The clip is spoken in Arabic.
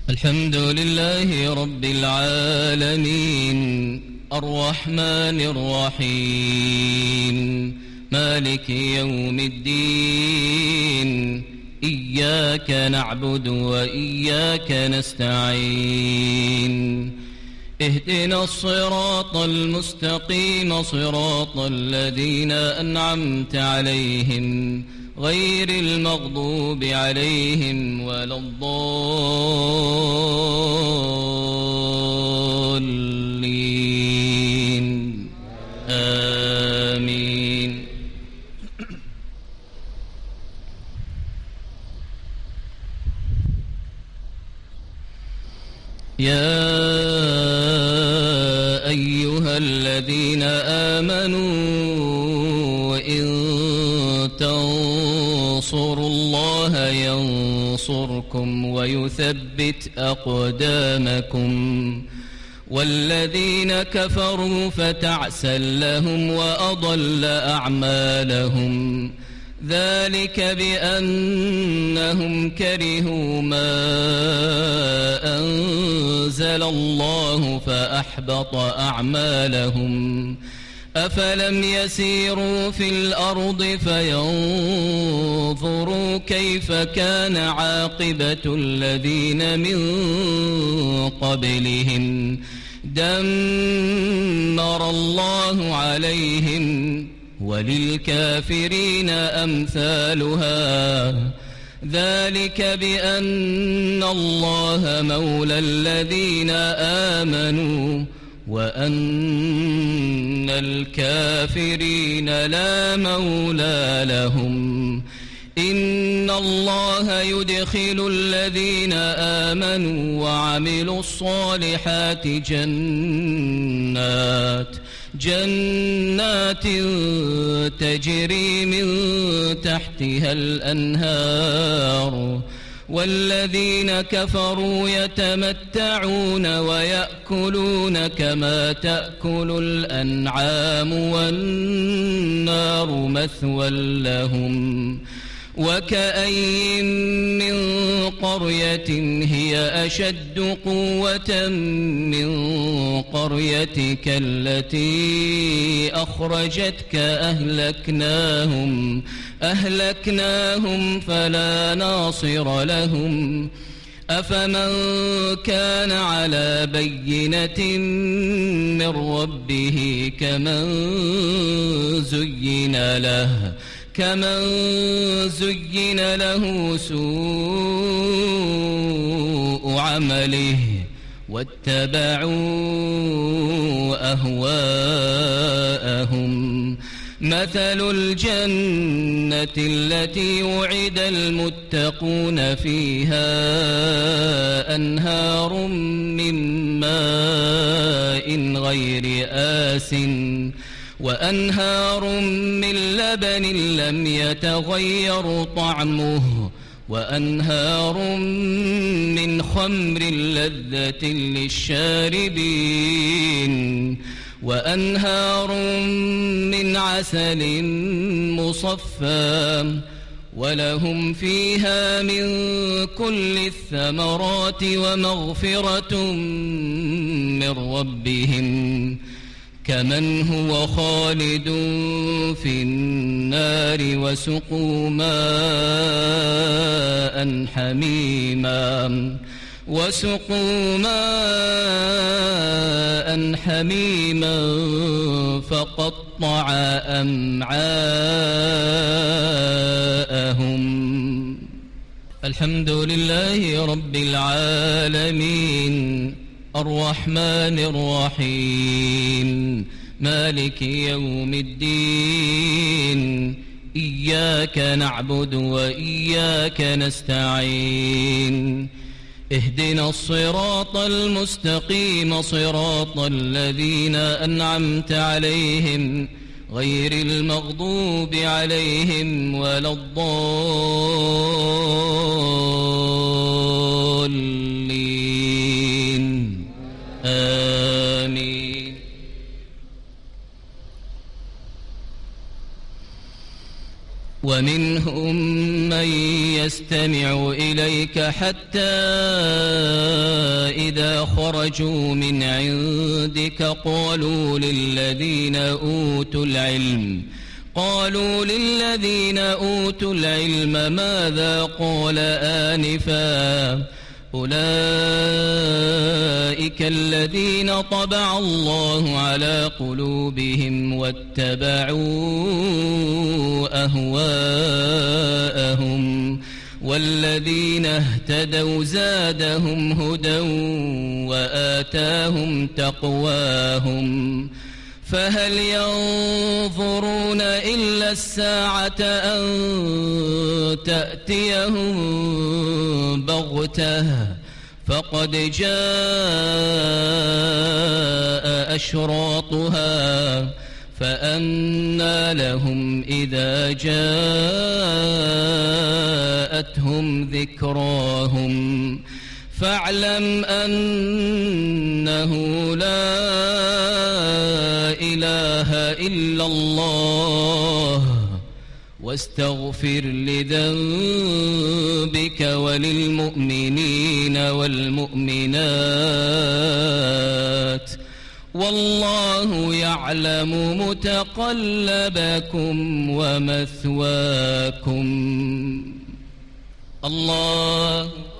الحمد لله رب العالمين الرحمن الرحيم مالك يوم الدين إياك نعبد وإياك نستعين اهدنا الصراط المستقيم صراط الذين أنعمت عليهم غير المغضوب عليهم ولا الضالين آمين. يا أيها الذين آمنوا إن تنصروا الله ينصركم ويثبت أقدامكم والذين كفروا فتعسا لهم وأضل أعمالهم ذلك بأنهم كرهوا ما أنزل الله فأحبط أعمالهم أفلم يسيروا في الأرض فينظروا كيف كان عاقبة الذين من قبلهم دمر الله عليهم وللكافرين أمثالها ذلك بأن الله مولى الذين آمنوا وأن الكافرين لا مولى لهم إن الله يدخل الذين آمنوا وعملوا الصالحات جنات تجري من تحتها الأنهار والذين كفروا يتمتعون ويأكلون كما تأكل الأنعام والنار مثوى لهم وكأين من قرية هي أشد قوة من قريتك التي أخرجتك أهلكناهم فلا ناصر لهم أفمن كان على بينة من ربه كمن زين له سوء عمله واتبعوا أهواءهم مثل الجنة التي وعد المتقون فيها أنهار من ماء غير آسٍ وأنهار من لبن لم يتغير طعمه وأنهار من خمر لذة للشاربين وأنهار من عسل مصفى ولهم فيها من كل الثمرات ومغفرة من ربهم كمن هو خالد في النار وسقوا ماء حميما فقطع أمعاءهم. الحمد لله رب العالمين الرحمن الرحيم مالك يوم الدين إياك نعبد وإياك نستعين اهدنا الصراط المستقيم صراط الذين أنعمت عليهم غير المغضوب عليهم ولا الضالين آمين. ومنهم من يستمع إليك حتى خرجوا من عندك قالوا للذين أوتوا العلم ماذا قال آنفا أولئك الذين طبع الله على قلوبهم واتبعوا أهواءهم والذين اهتدوا زادهم هدى وآتاهم تقواهم فهل ينظرون إلا الساعة أن تأتيهم بغتة فقد جاء أشراطها فأنى لهم إذا جاءتهم ذكراهم فاعلم أنه لا إله إلا الله واستغفر لذنبك وللمؤمنين والمؤمنات والله يعلم متقلبكم ومثواكم. الله